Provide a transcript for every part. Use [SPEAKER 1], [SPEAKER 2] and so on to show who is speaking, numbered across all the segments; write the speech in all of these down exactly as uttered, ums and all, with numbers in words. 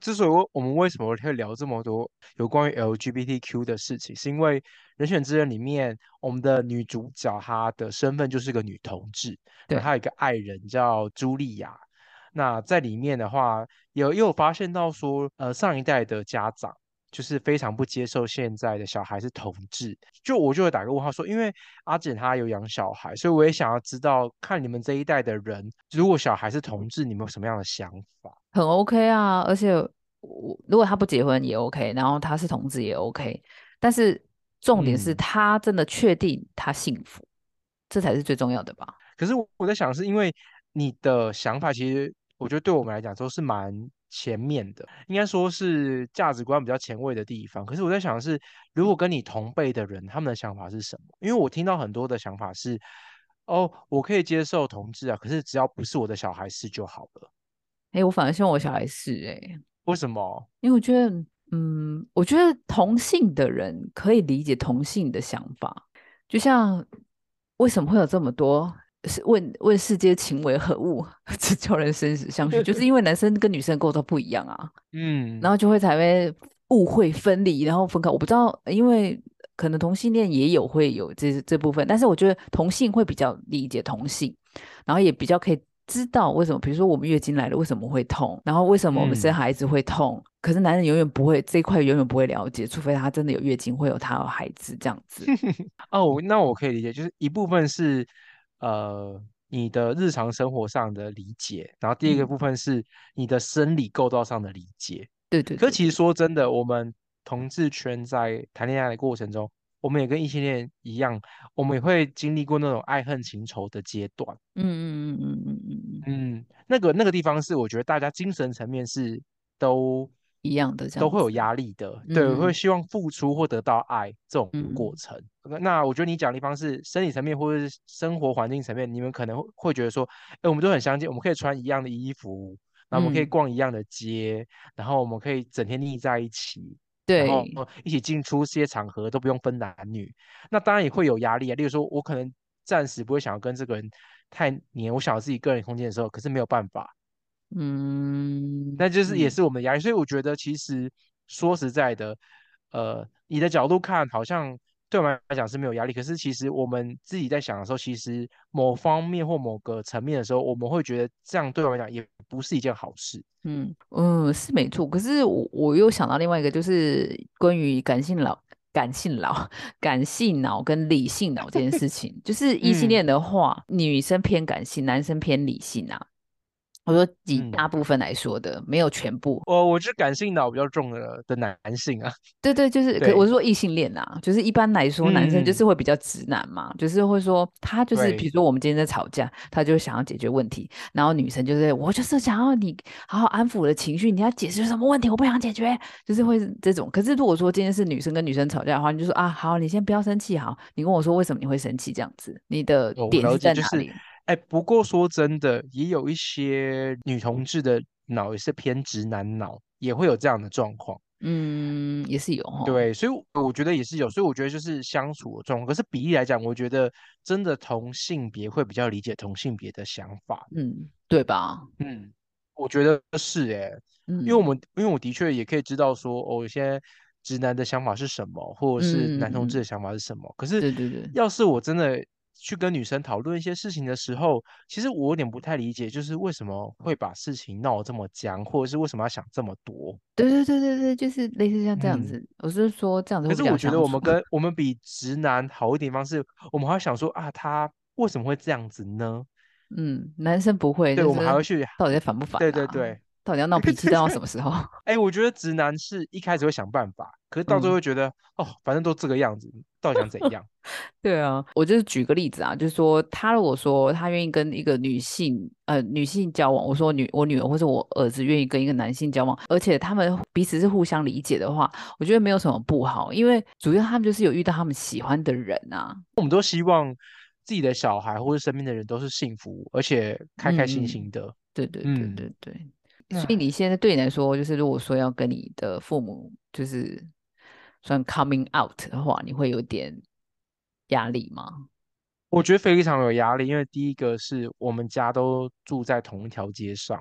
[SPEAKER 1] 之所以我我们为什么会聊这么多有关于 L G B T Q 的事情，是因为《人选之人》里面我们的女主角她的身份就是个女同志，那她
[SPEAKER 2] 对，
[SPEAKER 1] 有一个爱人叫茱莉亚。那在里面的话，有也有发现到说，呃，上一代的家长就是非常不接受现在的小孩是同志，就我就会打个问号说，因为阿简她有养小孩，所以我也想要知道，看你们这一代的人，如果小孩是同志，你们有什么样的想法？
[SPEAKER 2] 很 OK 啊，而且我如果他不结婚也 OK，然后他是同志也 OK，但是重点是
[SPEAKER 1] 嗯。
[SPEAKER 2] 他真的确定他幸福，这才是最重要的吧？
[SPEAKER 1] 可是我我在想，是因为你的想法，其实我觉得对我们来讲都是蛮前面的，应该说是价值观比较前卫的地方。可是我在想的是，如果跟你同辈的人，他们的想法是什么？因为我听到很多的想法是，哦，我可以接受同志啊，可是只要不是我的小孩是就好了。
[SPEAKER 2] 诶，我反而希望我小孩是诶，
[SPEAKER 1] 为什么？
[SPEAKER 2] 因为我觉得，嗯，我觉得同性的人可以理解同性的想法，就像为什么会有这么多是问问世间情为何物，只叫人生死相许，就是因为男生跟女生构造不一样啊。然
[SPEAKER 1] 嗯
[SPEAKER 2] 后就会才会误会分离，然后分开。我不知道，因为可能同性恋也有会有这这部分，但是我觉得同性会比较理解同性，然后也比较可以知道为什么，比如说我们月经来了为什么会痛，然后为什么我们生
[SPEAKER 1] 嗯。
[SPEAKER 2] 孩子会痛，可是男人永远不会这一块永远不会了解，除非他真的有月经，会有他有孩子这样子。
[SPEAKER 1] 哦，那我可以理解，就是一部分是呃你的日常生活上的理解，然后第二个
[SPEAKER 2] 嗯，
[SPEAKER 1] 部分是你的生理构造上的理解。
[SPEAKER 2] 对对
[SPEAKER 1] 可其实
[SPEAKER 2] 对对，
[SPEAKER 1] 说真的，我们同志圈在谈恋爱的过程中，我们也跟异性恋一样，我们也会经历过那种爱恨情仇的阶段。
[SPEAKER 2] 嗯嗯嗯嗯嗯嗯嗯，
[SPEAKER 1] 嗯，那个那个地方是我觉得大家精神层面是都
[SPEAKER 2] 一样的这
[SPEAKER 1] 都会有
[SPEAKER 2] 样子。
[SPEAKER 1] 压力的，对，会
[SPEAKER 2] 嗯
[SPEAKER 1] 希望付出或得到爱这种过
[SPEAKER 2] 嗯
[SPEAKER 1] 程。那那我觉得你讲的地方是生理层面或者是生活环境层面，你们可能会会觉得说，哎，我们都很相近，我们可以穿一样的衣服，然后我们可以
[SPEAKER 2] 嗯，
[SPEAKER 1] 逛一样的街，然后我们可以整天腻在一起。然后
[SPEAKER 2] 对，
[SPEAKER 1] 一起进出这些场合都不用分男女，那当然也会有压力啊。例如说，我可能暂时不会想要跟这个人太黏，我想要自己个人空间的时候，可是没有办法，
[SPEAKER 2] 嗯
[SPEAKER 1] 那就是也
[SPEAKER 2] 嗯。
[SPEAKER 1] 是我们的压力。所以我觉得其实说实在的，呃，你的角度看好像对我们来讲是没有压力，可是其实我们自己在想的时候，其实某方面或某个层面的时候，我们会觉得这样对我们来讲也不是一件好事。
[SPEAKER 2] 嗯嗯，是没错。可是我我又想到另外一个，就是关于感性脑、感性脑、感性脑跟理性脑这件事情。就是异性
[SPEAKER 1] 嗯
[SPEAKER 2] 恋的话，女生偏感性，男生偏理性啊。我说以大
[SPEAKER 1] 嗯，
[SPEAKER 2] 部分来说的，没有全部。
[SPEAKER 1] 我我是感性脑比较重的的男性啊。
[SPEAKER 2] 对对，就是，可我
[SPEAKER 1] 对。
[SPEAKER 2] 是说异性恋啊，就是一般来说，男生就
[SPEAKER 1] 嗯，
[SPEAKER 2] 是会比较直男嘛，就是会说他就是，比如
[SPEAKER 1] 对。
[SPEAKER 2] 说我们今天在吵架，他就想要解决问题，然后女生就是我就是想要你好好安抚我的情绪，你要解决什么问题，我不想解决，就是会是这种。可是如果说今天是女生跟女生吵架的话，你就说啊，好，你先不要生气，好，你跟我说为什么你会生气，这样子，你的点是
[SPEAKER 1] 我了解，就是，
[SPEAKER 2] 在哪里？
[SPEAKER 1] 哎，不过说真的，也有一些女同志的脑也是偏直男脑，也会有这样的状况。
[SPEAKER 2] 嗯，也是有哈，
[SPEAKER 1] 对，所以我觉得也是有，所以我觉得就是相处的状况。可是比例来讲，我觉得真的同性别会比较理解同性别的想法。
[SPEAKER 2] 嗯，对吧？
[SPEAKER 1] 嗯，我觉得是诶，因为我
[SPEAKER 2] 嗯
[SPEAKER 1] 们因为我的确也可以知道说，哦，有些直男的想法是什么，或者是
[SPEAKER 2] 嗯嗯嗯，
[SPEAKER 1] 男同志的想法是什么。可是
[SPEAKER 2] 对对对。
[SPEAKER 1] 要是我真的去跟女生讨论一些事情的时候，其实我有点不太理解，就是为什么会把事情闹得这么僵，或者是为什么要想这么多。
[SPEAKER 2] 对对对对对，就是类似像这样
[SPEAKER 1] 嗯。
[SPEAKER 2] 子。我是说这样子会比
[SPEAKER 1] 可是我觉得
[SPEAKER 2] 较相处。
[SPEAKER 1] 我们跟我们比直男好一点方式，我们还要想说啊，他为什么会这样子呢？
[SPEAKER 2] 嗯，男生不会，
[SPEAKER 1] 对，
[SPEAKER 2] 就是
[SPEAKER 1] 我们还会去，
[SPEAKER 2] 到底在烦不烦
[SPEAKER 1] 对对
[SPEAKER 2] 啊？
[SPEAKER 1] 对。
[SPEAKER 2] 到底要闹
[SPEAKER 1] 对
[SPEAKER 2] 脾气到什
[SPEAKER 1] 对对。
[SPEAKER 2] 么时候？
[SPEAKER 1] 哎，我觉得直男是一开始会想办法，可是到最后
[SPEAKER 2] 嗯，
[SPEAKER 1] 会觉得，哦，反正都这个样子，到底想怎样？
[SPEAKER 2] 对啊，我就是举个例子啊，就是说他如果说他愿意跟一个女性呃女性交往，我说女我女儿或者我儿子愿意跟一个男性交往，而且他们彼此是互相理解的话，我觉得没有什么不好，因为主要他们就是有遇到他们喜欢的人啊。
[SPEAKER 1] 我们都希望自己的小孩或者身边的人都是幸福而且开开心
[SPEAKER 2] 嗯嗯，
[SPEAKER 1] 心的。
[SPEAKER 2] 对对对
[SPEAKER 1] 嗯。
[SPEAKER 2] 对对，所以
[SPEAKER 1] 那
[SPEAKER 2] 你现在对你来说，就是如果说要跟你的父母就是算 coming out 的话，你会有点压力吗？
[SPEAKER 1] 我觉得非常有压力，因为第一个是我们家都住在同一条街上。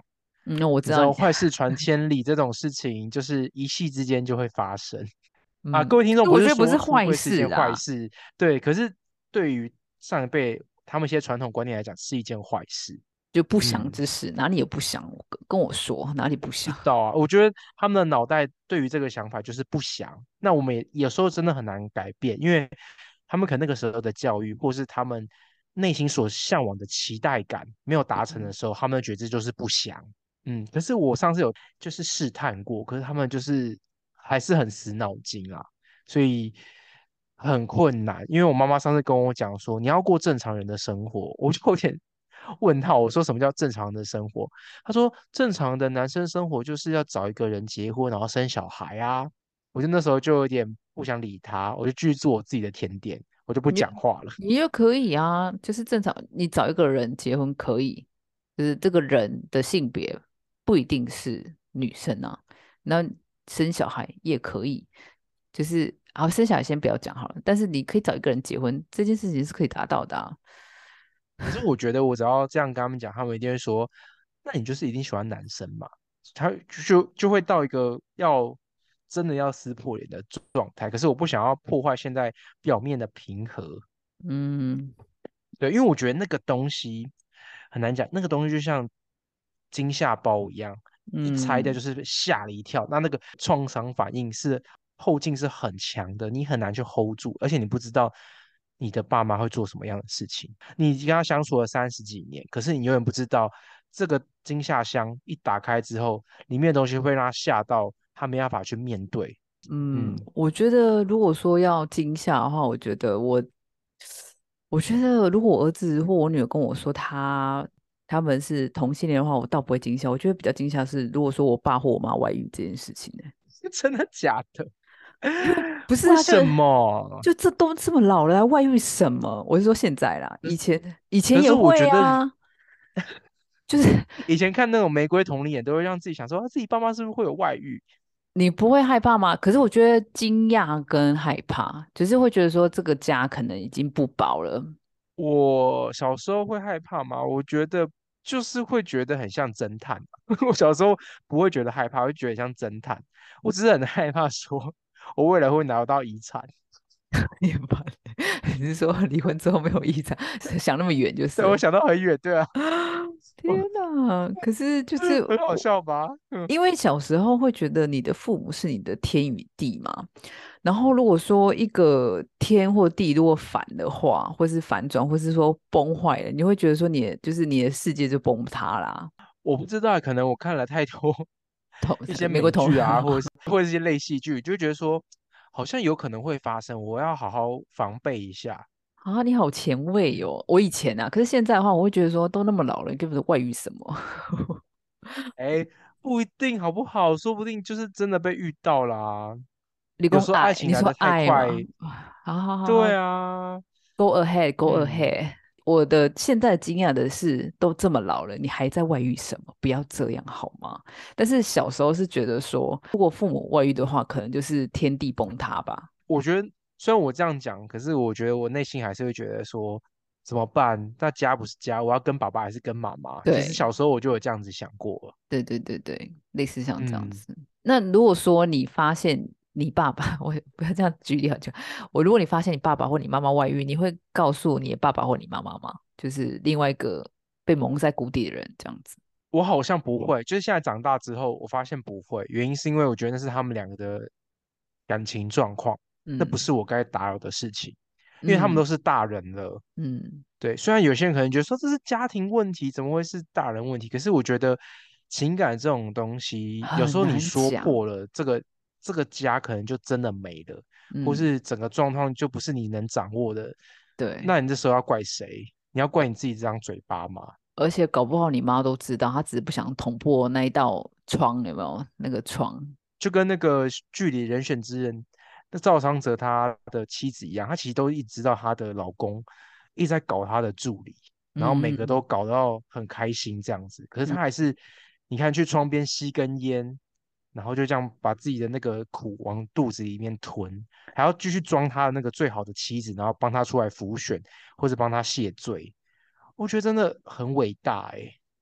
[SPEAKER 2] 嗯，那我知道你，
[SPEAKER 1] 你知道坏事传千里这种事情，就是一夕之间就会发生啊。
[SPEAKER 2] 嗯，
[SPEAKER 1] 各位听众，
[SPEAKER 2] 可是我觉得不
[SPEAKER 1] 不是说
[SPEAKER 2] 是坏
[SPEAKER 1] 出柜是一件坏
[SPEAKER 2] 事啊，
[SPEAKER 1] 事，对，可是对于上一辈他们一些传统观念来讲，是一件坏事。
[SPEAKER 2] 就不祥
[SPEAKER 1] 嗯，
[SPEAKER 2] 之事，哪里有不祥？跟跟我说哪里不祥？
[SPEAKER 1] 知道啊，我觉得他们的脑袋对于这个想法就是不祥。那我们也有时候真的很难改变，因为他们可能那个时候的教育，或是他们内心所向往的期待感没有达成的时候，他们觉得这就是不祥。嗯，可是我上次有就是试探过，可是他们就是还是很死脑筋啊，所以很困难。因为我妈妈上次跟我讲说，你要过正常人的生活，我就有点问号，我说什么叫正常的生活？他说正常的男生生活就是要找一个人结婚，然后生小孩啊。我就那时候就有点不想理他，我就继续做我自己的甜点，我就不
[SPEAKER 2] 你
[SPEAKER 1] 讲话了。
[SPEAKER 2] 你也可以啊，就是正常，你找一个人结婚可以，就是这个人的性别不一定是女生啊，那生小孩也可以，就是好生小孩先不要讲好了，但是你可以找一个人结婚，这件事情是可以达到的啊。
[SPEAKER 1] 可是我觉得我只要这样跟他们讲，他们一定会说，那你就是一定喜欢男生嘛？他就就会到一个要真的要撕破脸的状态。可是我不想要破坏现在表面的平和，
[SPEAKER 2] 嗯
[SPEAKER 1] 对，因为我觉得那个东西很难讲，那个东西就像惊吓包一样，一拆掉就
[SPEAKER 2] 嗯
[SPEAKER 1] 是吓了一跳，那那个创伤反应是后劲是很强的，你很难去 hold 住，而且你不知道你的爸妈会做什么样的事情。你跟他相处了三十几年，可是你永远不知道这个惊吓箱一打开之后，里面的东西会让他吓到，他没办法去面对。
[SPEAKER 2] 嗯，
[SPEAKER 1] 嗯，
[SPEAKER 2] 我觉得如果说要惊吓的话，我觉得我，我觉得如果我儿子或我女儿跟我说他他们是同性恋的话，我倒不会惊吓。我觉得比较惊吓是，如果说我爸或我妈外遇这件事情呢、
[SPEAKER 1] 真的假的？
[SPEAKER 2] 因为不是啊，就
[SPEAKER 1] 为什么？
[SPEAKER 2] 就这都这么老了，还外遇什么？我是说现在啦，以前以前也
[SPEAKER 1] 可是我觉得
[SPEAKER 2] 会啊，就是
[SPEAKER 1] 以前看那种玫瑰童林演，都会让自己想说，啊，自己爸妈是不是会有外遇？
[SPEAKER 2] 你不会害怕吗？可是我觉得惊讶跟害怕，就是会觉得说这个家可能已经不保了。
[SPEAKER 1] 我小时候会害怕吗？我觉得就是会觉得很像侦探。我小时候不会觉得害怕，会觉得像侦探。我只是很害怕说，我未来会拿到遗产。
[SPEAKER 2] 一般，你是说离婚之后没有遗产，想那么远就
[SPEAKER 1] 对，
[SPEAKER 2] 是了。
[SPEAKER 1] 我想到很远，对啊，
[SPEAKER 2] 天哪！可是就是
[SPEAKER 1] 很好
[SPEAKER 2] 我，
[SPEAKER 1] 笑吧？嗯，
[SPEAKER 2] 因为小时候会觉得你的父母是你的天与地嘛，然后如果说一个天或地如果反的话，或是反转，或是说崩坏了，你会觉得说你的就是你的世界就崩塌啦。
[SPEAKER 1] 我不知道，可能我看了太多
[SPEAKER 2] 同
[SPEAKER 1] 一些
[SPEAKER 2] 美国同
[SPEAKER 1] 美剧啊，或者是或者是一些类戏剧，就会觉得说，好像有可能会发生，我要好好防备一下。
[SPEAKER 2] 啊，你好前卫哦！我以前啊，可是现在的话，我会觉得说都那么老了，你根本外遇什么？
[SPEAKER 1] 哎，不一定好不好？说不定就是真的被遇到啦。
[SPEAKER 2] 你
[SPEAKER 1] 有时候爱
[SPEAKER 2] 说爱，你说
[SPEAKER 1] 情来得太快，
[SPEAKER 2] 爱吗？好好好
[SPEAKER 1] 对
[SPEAKER 2] 好
[SPEAKER 1] 啊，
[SPEAKER 2] ，Go ahead, go
[SPEAKER 1] 嗯，
[SPEAKER 2] ahead。我的现在惊讶的是，都这么老了，你还在外遇什么？不要这样好吗？但是小时候是觉得说，如果父母外遇的话，可能就是天地崩塌吧。
[SPEAKER 1] 我觉得虽然我这样讲，可是我觉得我内心还是会觉得说，怎么办？那家不是家，我要跟爸爸还是跟妈妈？其实
[SPEAKER 2] 对，
[SPEAKER 1] 小时候我就有这样子想过了，
[SPEAKER 2] 对对对对，类似像这样
[SPEAKER 1] 嗯，
[SPEAKER 2] 子。那如果说你发现你爸爸，我也不要这样举例好就，我如果你发现你爸爸或你妈妈外遇，你会告诉你的爸爸或你妈妈吗？就是另外一个被蒙在鼓底的人这样子。
[SPEAKER 1] 我好像不会，就是现在长大之后，我发现不会，原因是因为我觉得那是他们两个的感情状况，那不
[SPEAKER 2] 嗯
[SPEAKER 1] 是我该打扰的事情，因为他们都
[SPEAKER 2] 嗯
[SPEAKER 1] 是大人了。
[SPEAKER 2] 嗯，
[SPEAKER 1] 对，虽然有些人可能觉得说这是家庭问题，怎么会是大人问题？可是我觉得情感这种东西，有时
[SPEAKER 2] 很
[SPEAKER 1] 候你说
[SPEAKER 2] 难讲。
[SPEAKER 1] 破了，这个这个家可能就真的没了，或
[SPEAKER 2] 嗯，
[SPEAKER 1] 是整个状况就不是你能掌握的。
[SPEAKER 2] 对，
[SPEAKER 1] 那你这时候要怪谁？你要怪你自己这张嘴巴吗？
[SPEAKER 2] 而且搞不好你妈都知道，她只是不想捅破那一道窗，有没有那个窗？
[SPEAKER 1] 就跟那个剧里人选之人，那赵昌泽他的妻子一样，她其实都一直知道她的老公一直在搞她的助理，然后每个都
[SPEAKER 2] 嗯
[SPEAKER 1] 搞到很开心这样子，可是
[SPEAKER 2] 嗯
[SPEAKER 1] 她还是，你看去窗边吸根烟，然后就这样把自己的那个苦往肚子里面吞，还要继续装他的那个最好的妻子，然后帮他出来辅选或者帮他谢罪，我觉得真的很伟大诶。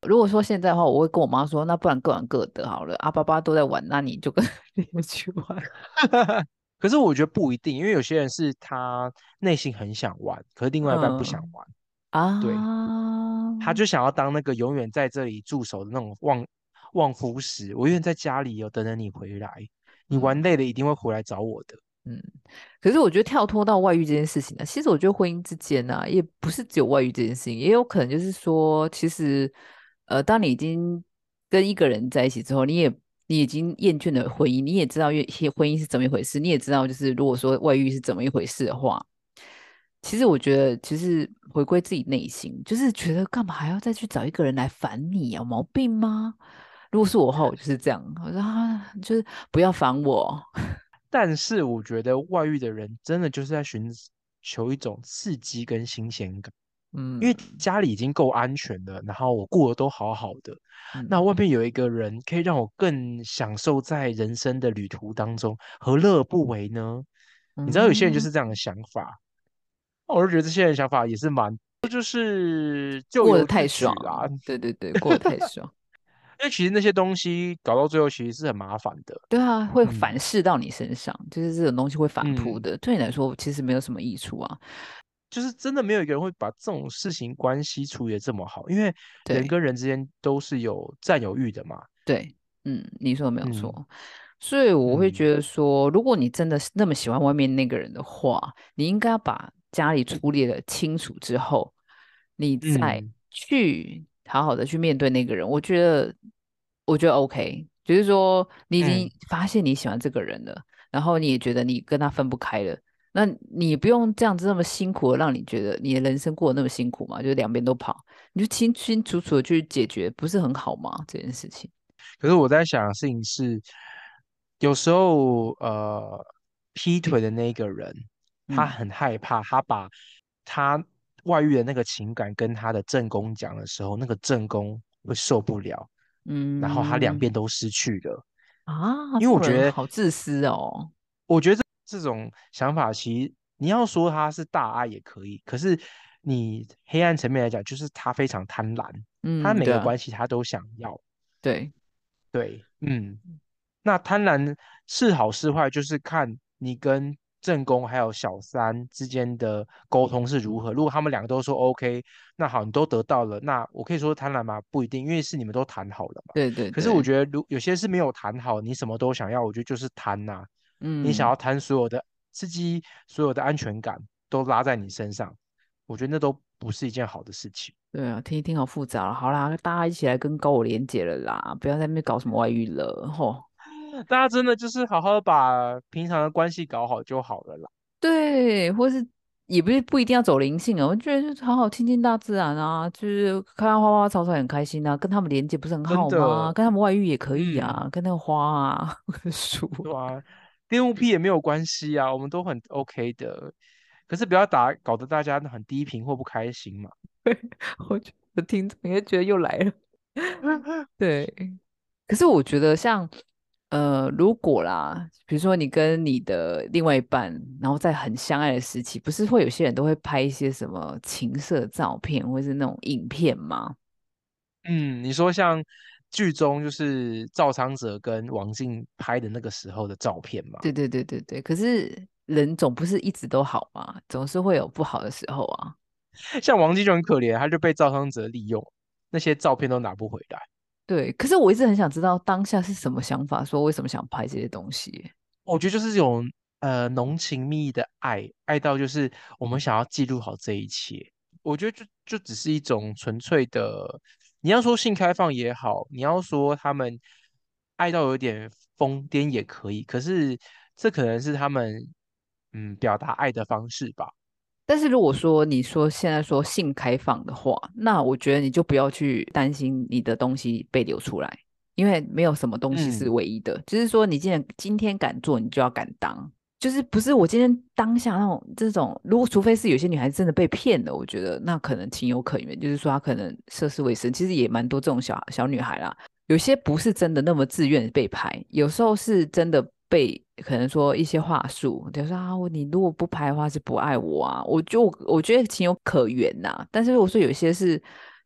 [SPEAKER 2] 如果说现在的话，我会跟我妈说，那不然各玩各的好了，阿爸爸都在玩，那你就跟你们去玩。
[SPEAKER 1] 可是我觉得不一定，因为有些人是他内心很想玩，可是另外一半不想
[SPEAKER 2] 嗯
[SPEAKER 1] 玩，对，他
[SPEAKER 2] 啊，
[SPEAKER 1] 就想要当那个永远在这里驻守的那种望望夫石，我永远在家里有等着你回来，你玩
[SPEAKER 2] 嗯
[SPEAKER 1] 累了一定会回来找我的。
[SPEAKER 2] 嗯。可是我觉得跳脱到外遇这件事情呢、其实我觉得婚姻之间呢、也不是只有外遇这件事情，也有可能就是说，其实呃，当你已经跟一个人在一起之后，你也你已经厌倦了婚姻，你也知道愿婚姻是怎么一回事，你也知道就是如果说外遇是怎么一回事的话，其实我觉得，其实回归自己内心，就是觉得干嘛还要再去找一个人来烦你啊？有毛病吗？如果是我的话，我就是这样，我说啊，就是不要烦我。
[SPEAKER 1] 但是我觉得外遇的人真的就是在寻求一种刺激跟新鲜感，因为
[SPEAKER 2] 嗯
[SPEAKER 1] 家里已经够安全了，然后我过得都好好的，那
[SPEAKER 2] 嗯
[SPEAKER 1] 外面有一个人可以让我更享受在人生的旅途当中，何乐而不为呢？你知道有些人就
[SPEAKER 2] 嗯，
[SPEAKER 1] 是这样的想法，我就觉得这些人想法也是蛮，就是咎
[SPEAKER 2] 过得
[SPEAKER 1] 由自
[SPEAKER 2] 太爽，
[SPEAKER 1] 取啦。
[SPEAKER 2] 对对对，过得太爽。
[SPEAKER 1] 因为其实那些东西搞到最后其实是很麻烦的。
[SPEAKER 2] 对啊，会反
[SPEAKER 1] 嗯
[SPEAKER 2] 噬到你身上，就是这种东西会反扑
[SPEAKER 1] 嗯，
[SPEAKER 2] 的，对你来说其实没有什么益处啊。
[SPEAKER 1] 就是真的没有一个人会把这种事情关系处理的这么好，因为人
[SPEAKER 2] 对
[SPEAKER 1] 跟人之间都是有占有欲的嘛。
[SPEAKER 2] 对，嗯，你说的没有
[SPEAKER 1] 嗯
[SPEAKER 2] 错。所以我会
[SPEAKER 1] 嗯
[SPEAKER 2] 觉得说，如果你真的是那么喜欢外面那个人的话，你应该要把家里处理的清楚之后，你再
[SPEAKER 1] 嗯
[SPEAKER 2] 去好好的去面对那个人。我觉得，我觉得 OK，就是说你已经
[SPEAKER 1] 嗯，
[SPEAKER 2] 发现你喜欢这个人了，然后你也觉得你跟他分不开了。那你不用这样子那么辛苦的，让你觉得你的人生过得那么辛苦嘛？就是两边都跑，你就清清楚楚的去解决，不是很好吗？这件事情。
[SPEAKER 1] 可是我在想的事情是，有时候呃，劈腿的那个人，他
[SPEAKER 2] 嗯
[SPEAKER 1] 很害怕，他把他外遇的那个情感跟他的正宫讲的时候，那个正宫会受不了，然后他两
[SPEAKER 2] 嗯，
[SPEAKER 1] 边都失去了。
[SPEAKER 2] 啊，这种人
[SPEAKER 1] 因为我觉得，
[SPEAKER 2] 好自私哦。
[SPEAKER 1] 我觉得这这种想法，其实你要说他是大爱也可以，可是你黑暗层面来讲，就是他非常贪婪，他
[SPEAKER 2] 嗯，对啊，
[SPEAKER 1] 每个关系他都想要。
[SPEAKER 2] 对，
[SPEAKER 1] 对，嗯，那贪婪是好是坏，就是看你跟正宫还有小三之间的沟通是如何。如果他们两个都说 OK，那好，你都得到了，那我可以说贪婪吗？不一定，因为是你们都谈好了嘛。
[SPEAKER 2] 对对对，
[SPEAKER 1] 可是我觉得，如有些是没有谈好，你什么都想要，我觉得就是贪呐、你想
[SPEAKER 2] 嗯，
[SPEAKER 1] 要贪所有的刺激，所有的安全感都拉在你身上，我觉得那都不是一件好的事情。
[SPEAKER 2] 对啊，听一听好复杂了。好啦，大家一起来跟高我连结了啦，不要在那边搞什么外遇了，吼。
[SPEAKER 1] 大家真的就是好好地把平常的关系搞好就好了啦。
[SPEAKER 2] 对，或是也不是不一定要走灵性啊，我觉得就是好好亲近大自然啊，就是看看花花草草很开心啊，跟他们连接不是很
[SPEAKER 1] 真
[SPEAKER 2] 好吗？
[SPEAKER 1] 的，
[SPEAKER 2] 跟他们外遇也可以啊，
[SPEAKER 1] 嗯，
[SPEAKER 2] 跟那个花啊，跟树。
[SPEAKER 1] 对啊，恋物癖也没有关系啊，我们都很 OK 的。可是不要打，搞得大家很低频或不开心嘛。
[SPEAKER 2] 我觉得听众应该觉得又来了。对，可是我觉得像呃，如果啦，比如说你跟你的另外一半，然后在很相爱的时期，不是会有些人都会拍一些什么情色照片或是那种影片吗？
[SPEAKER 1] 嗯，你说像剧中就是赵昌泽跟王静拍的那个时候的照片嘛？
[SPEAKER 2] 对对对对对。可是人总不是一直都好嘛，总是会有不好的时候啊。
[SPEAKER 1] 像王静就很可怜，他就被赵昌泽利用，那些照片都拿不回来。
[SPEAKER 2] 对，可是我一直很想知道当下是什么想法，说为什么想拍这些东西。
[SPEAKER 1] 我觉得就是这种呃浓情蜜意的爱，爱到就是我们想要记录好这一切。我觉得就就只是一种纯粹的，你要说性开放也好，你要说他们爱到有点疯癫也可以，可是这可能是他们嗯表达爱的方式吧。
[SPEAKER 2] 但是如果说你说现在说性开放的话，那我觉得你就不要去担心你的东西被流出来，因为没有什么东西是
[SPEAKER 1] 嗯
[SPEAKER 2] 唯一的。就是说，你既然今天敢做，你就要敢当。就是不是我今天当下那种这种，如果除非是有些女孩子真的被骗了，我觉得那可能情有可原。就是说她可能涉世未深，其实也蛮多这种小小女孩啦。有些不是真的那么自愿被拍，有时候是真的被可能说一些话术，就说啊，我你如果不拍的话是不爱我啊，我就我觉得情有可原呐、但是如果说有些是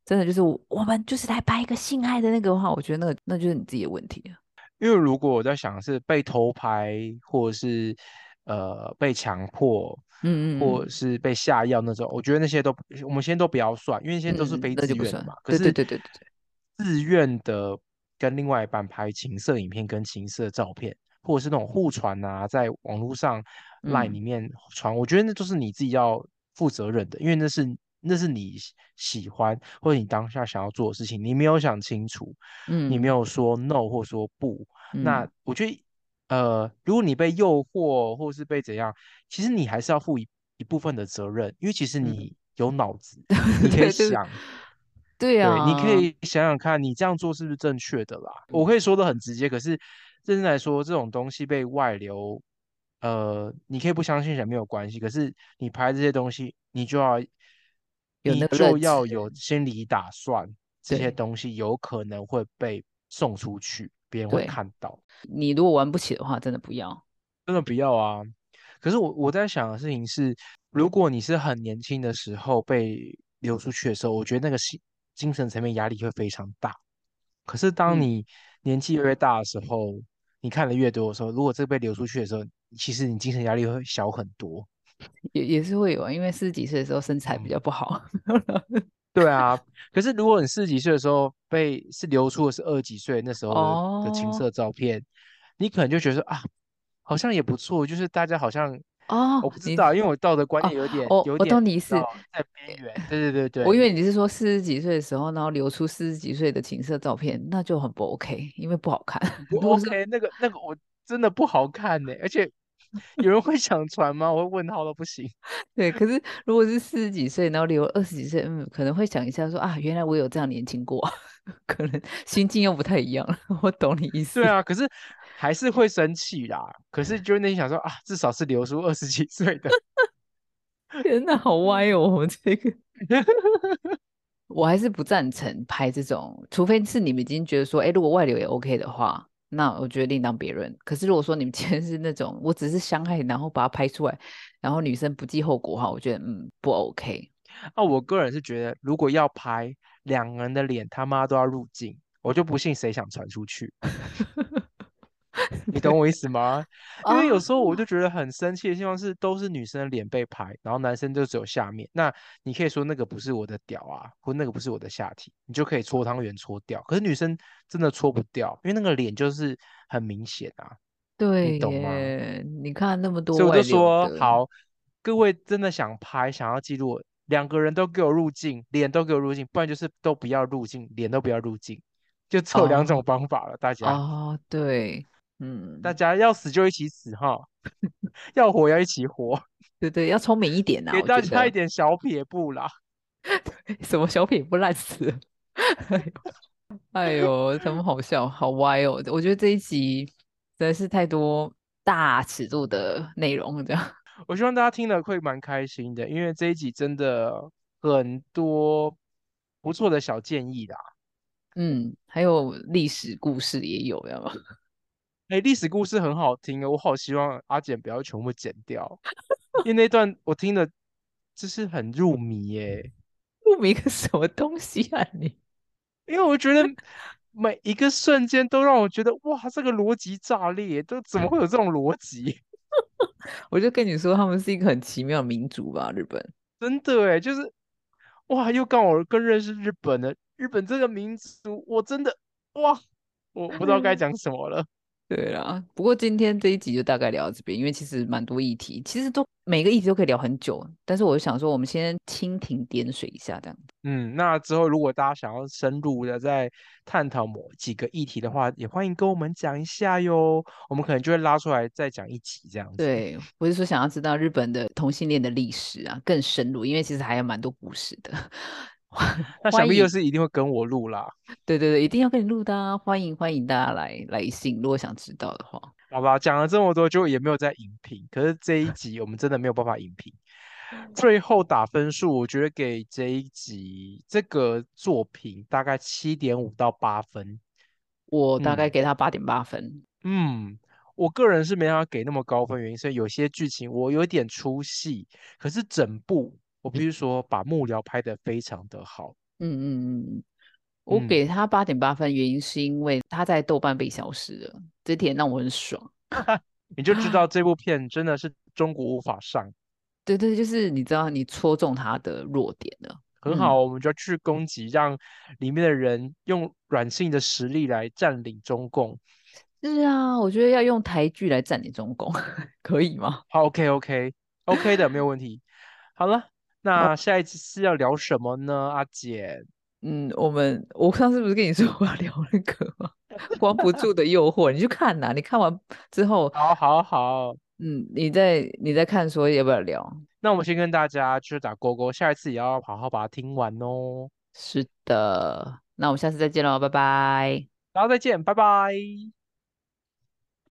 [SPEAKER 2] 真的就是我我们就是来拍一个性爱的那个话，我觉得那个那就是你自己的问题了。
[SPEAKER 1] 因为如果我在想是被偷拍，或者是呃被强迫，或者
[SPEAKER 2] 嗯嗯
[SPEAKER 1] 是被下药那种，我觉得那些都我们先都不要算，因为那些都是
[SPEAKER 2] 嗯嗯，
[SPEAKER 1] 非
[SPEAKER 2] 那就不算。
[SPEAKER 1] 自愿的嘛。可
[SPEAKER 2] 对对
[SPEAKER 1] 是
[SPEAKER 2] 对对对对，
[SPEAKER 1] 自愿的跟另外一半拍情色影片跟情色照片，或者是那种互传啊，在网络上 Line
[SPEAKER 2] 嗯
[SPEAKER 1] 里面传，我觉得那都是你自己要负责任的，因为那是那是你喜喜欢或者你当下想要做的事情，你没有想清楚，你没
[SPEAKER 2] 嗯
[SPEAKER 1] 有说 no 或说不，
[SPEAKER 2] 嗯
[SPEAKER 1] 那我觉得呃，如果你被诱惑或是被怎样，其实你还是要负一一部分的责任，因为其实
[SPEAKER 2] 嗯，
[SPEAKER 1] 你有脑子，你可以
[SPEAKER 2] 对对
[SPEAKER 1] 想。
[SPEAKER 2] 对
[SPEAKER 1] 对，你可
[SPEAKER 2] 啊，
[SPEAKER 1] 以想想看，你这样做是不是正确的啦？我
[SPEAKER 2] 嗯，
[SPEAKER 1] 可以说的很直接，可是认真来说，这种东西被外流，呃，你可以不相信人没有关系，可是你拍这些东西，你就要
[SPEAKER 2] 有那个
[SPEAKER 1] 你就
[SPEAKER 2] 认知，
[SPEAKER 1] 要有心理打算，这些
[SPEAKER 2] 对
[SPEAKER 1] 东西有可能会被送出去，别人会
[SPEAKER 2] 对，
[SPEAKER 1] 看到，
[SPEAKER 2] 你如果玩不起的话，真的不要。
[SPEAKER 1] 真的不要啊！可是我我在想的事情是，如果你是很年轻的时候被流出去的时候，我觉得那个心精神层面压力会非常大。可是当
[SPEAKER 2] 嗯，
[SPEAKER 1] 你年纪越来越大的时候，你看的越多的时候，如果这个被流出去的时候，其实你精神压力会小很多。
[SPEAKER 2] 也也是会有啊，因为四十几岁的时候身材比
[SPEAKER 1] 嗯，
[SPEAKER 2] 较不好。
[SPEAKER 1] 对啊。可是如果你四十几岁的时候被是流出的是二十几岁那时候的的情
[SPEAKER 2] 哦
[SPEAKER 1] 色照片，你可能就觉得啊，好像也不错，就是大家好像
[SPEAKER 2] 哦，你
[SPEAKER 1] 我不知道，因为我道德观
[SPEAKER 2] 哦，
[SPEAKER 1] 念有点
[SPEAKER 2] 我我
[SPEAKER 1] 有点你知道
[SPEAKER 2] 懂你意思。
[SPEAKER 1] 在边缘。对对对对。
[SPEAKER 2] 我以为你是说四十几岁的时候，然后流出四十几岁的情色照片，那就很不 OK，因为不好看。
[SPEAKER 1] 不
[SPEAKER 2] 如果说
[SPEAKER 1] OK，那个那个我真的不好看呢，而且有人会想传吗？我会问号都不行。
[SPEAKER 2] 对，可是如果是四十几岁，然后流二十几岁，嗯，可能会想一下说啊，原来我有这样年轻过，可能心境又不太一样了。我懂你意思。
[SPEAKER 1] 对啊，可是还是会生气啦。可是就内心想说啊，至少是留叔二十几岁的。
[SPEAKER 2] 天哪，好歪哦，我们这个。我还是不赞成拍这种，除非是你们已经觉得说，哎，如果外流也 OK 的话，那我觉得另当别论。可是如果说你们今天是那种，我只是相爱，然后把它拍出来，然后女生不计后果的话，我觉得嗯不 OK。
[SPEAKER 1] 那我个人是觉得，如果要拍两个人的脸他妈都要入镜，我就不信谁想传出去。你懂
[SPEAKER 2] 对
[SPEAKER 1] 我意思吗？因为有
[SPEAKER 2] 啊，
[SPEAKER 1] 时候我就觉得很生气的地方是，都是女生的脸被拍，然后男生就只有下面。那你可以说那个不是我的屌啊，或那个不是我的下体，你就可以搓汤圆搓掉。可是女生真的搓不掉，因为那个脸就是很明显啊，你
[SPEAKER 2] 对
[SPEAKER 1] 懂吗？
[SPEAKER 2] 耶，你看那么多
[SPEAKER 1] 所以我就
[SPEAKER 2] 外流
[SPEAKER 1] 说，
[SPEAKER 2] 的，
[SPEAKER 1] 好，各位真的想拍，想要记录，两个人都给我入镜，脸都给我入镜，不然就是都不要入镜，脸都不要入镜，就只有两种
[SPEAKER 2] 哦
[SPEAKER 1] 方法了。大家，
[SPEAKER 2] 哦，对，
[SPEAKER 1] 大
[SPEAKER 2] 嗯，
[SPEAKER 1] 家要死就一起死哈，要活要一起活，
[SPEAKER 2] 对对，要聪明一点呐、
[SPEAKER 1] 给大家一
[SPEAKER 2] 我觉得。
[SPEAKER 1] 点小撇步啦。
[SPEAKER 2] 什么小品不烂死了哎呦，他们好笑，好歪哦！我觉得这一集实在是太多大尺度的内容，这样。
[SPEAKER 1] 我希望大家听了会蛮开心的，因为这一集真的很多不错的小建议啦。
[SPEAKER 2] 嗯，还有历史故事也有，要吗？
[SPEAKER 1] 哎，历史故事很好听哦，我好希望阿简不要全部剪掉。因为那段我听的，就是很入迷耶。
[SPEAKER 2] 不明个什么东西啊你？
[SPEAKER 1] 因为我觉得每一个瞬间都让我觉得，哇，这个逻辑炸裂，都怎么会有这种逻辑？
[SPEAKER 2] 我就跟你说，他们是一个很奇妙的民族吧，日本。
[SPEAKER 1] 真的哎，就是哇，又刚好更认识日本了。日本这个民族，我真的哇，我不知道该讲什么了。
[SPEAKER 2] 对啦，不过今天这一集就大概聊到这边，因为其实蛮多议题，其实都每个议题都可以聊很久，但是我就想说，我们先蜻蜓点水一下，这样。
[SPEAKER 1] 嗯，那之后如果大家想要深入的在探讨某几个议题的话，也欢迎跟我们讲一下哟。我们可能就会拉出来再讲一集这样子。
[SPEAKER 2] 对，我是说想要知道日本的同性恋的历史啊，更深入，因为其实还有蛮多故事的。
[SPEAKER 1] 那想必又
[SPEAKER 2] 欢迎，
[SPEAKER 1] 是一定会跟我录啦。
[SPEAKER 2] 对对对，一定要跟你录的啊！欢迎欢迎大家来来信，如果想知道的话。
[SPEAKER 1] 好吧，讲了这么多，就也没有在影评。可是这一集我们真的没有办法影评。最后打分数，我觉得给这一集这个作品大概七点五到八分。
[SPEAKER 2] 我大概
[SPEAKER 1] 嗯
[SPEAKER 2] 给他八点八分。
[SPEAKER 1] 嗯，我个人是没办法给那么高分，原因是有些剧情我有点出戏，可是整部我必须说把幕僚拍得非常的好。
[SPEAKER 2] 嗯嗯嗯，我
[SPEAKER 1] 嗯，
[SPEAKER 2] 给他八点八分，原因是因为他在豆瓣被消失了，这点让我很爽。
[SPEAKER 1] 你就知道这部片真的是中国无法上。
[SPEAKER 2] 对对，就是你知道你戳中他的弱点了。嗯，
[SPEAKER 1] 很好，我们就要去攻击，让里面的人用软性的实力来占领中共。
[SPEAKER 2] 是啊，我觉得要用台剧来占领中共，可以吗？
[SPEAKER 1] 好，OK OK OK 的，没有问题。好了，
[SPEAKER 2] 那
[SPEAKER 1] 那下一次是要聊什么呢？阿简，
[SPEAKER 2] 嗯，我们我上次不是跟你说我要聊那个吗？关不住的诱惑，你去看呐、你看完之后，
[SPEAKER 1] 好，好，好。
[SPEAKER 2] 嗯，你再你再看说要不要聊？
[SPEAKER 1] 那我们先跟大家就是打勾勾，下一次也要好好把它听完哦。
[SPEAKER 2] 是的，那我们下次再见喽，拜拜。
[SPEAKER 1] 然后再见，拜拜。